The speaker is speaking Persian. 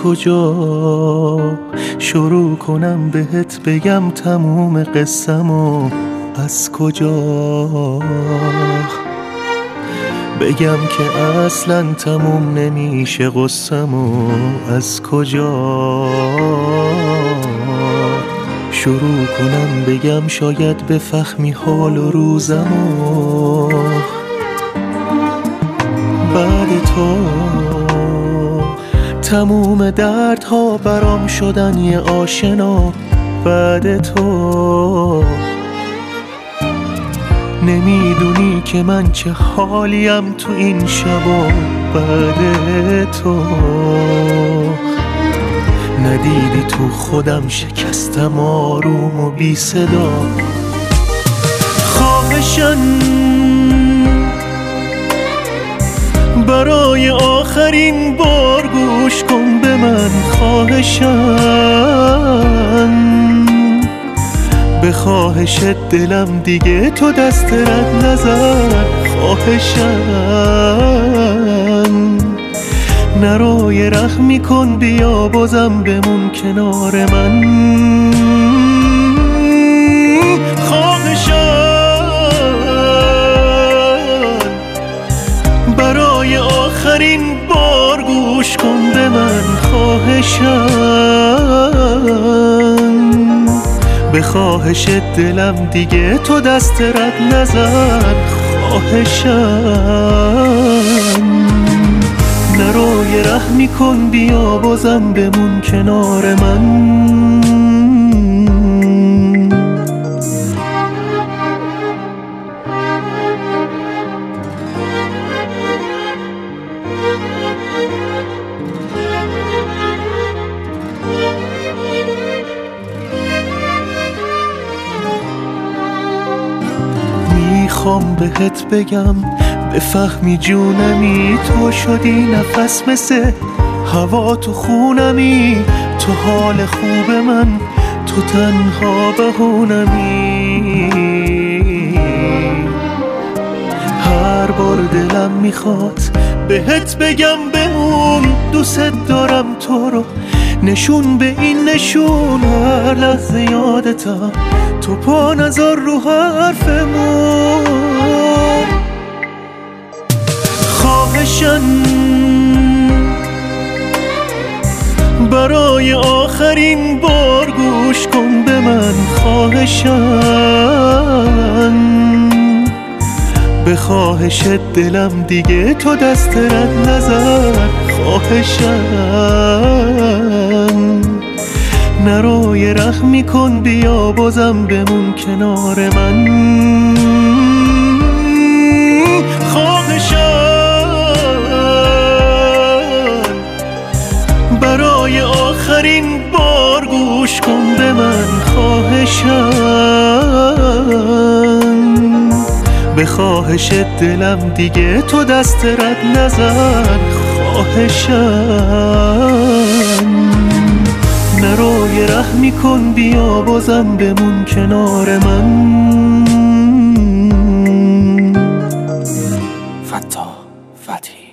کجا شروع کنم بهت بگم تموم قصه‌مو؟ از کجا بگم که اصلا تموم نمیشه قصه‌مو؟ از کجا شروع کنم بگم شاید بفهمی حال و روزمو؟ بعد تو تموم دردها برام شدن یه آشنا. بعد تو نمیدونی که من چه حالیم تو این شبا. بعد تو ندیدی تو خودم شکستم آروم و بی صدا. خواهشن برای آخرین بار گوش کن به من. خواهشن به خواهشت دلم دیگه تو دست رد نزن. خواهشن نروی رحمی کن بیا بازم بمون کنار من. خواهشن برای آخرین بار گوش کن به من. خواهشن به خواهشت دلم دیگه تو دست رد نزن. خواهشن نروی رحمی کن بیا بازم بمون کنار من. میخوام بهت بگم بفهمی جونمی، تو شدی نفس مثل هوا تو خونمی. تو حال خوب من، تو تنها بهونمی. هر بار دلم میخواد بهت بگم بمون، دوست دارم تو رو نشون به این نشون. هر لحظه یادتم تو پا نذار رو حرفمون. خواهشن برای آخرین بار گوش کن به من. خواهشن به خواهشت دلم دیگه تو دست رد نزن. خواهشن نروی رحمی کن بیا بازم بمون کنار من. خواهشن برای آخرین بار گوش کن به من. خواهشن به خواهشت دلم دیگه تو دست رد نزن. خواهشن نروی رحمی کن بیا بازم بمون کنار من. فتاح فتحی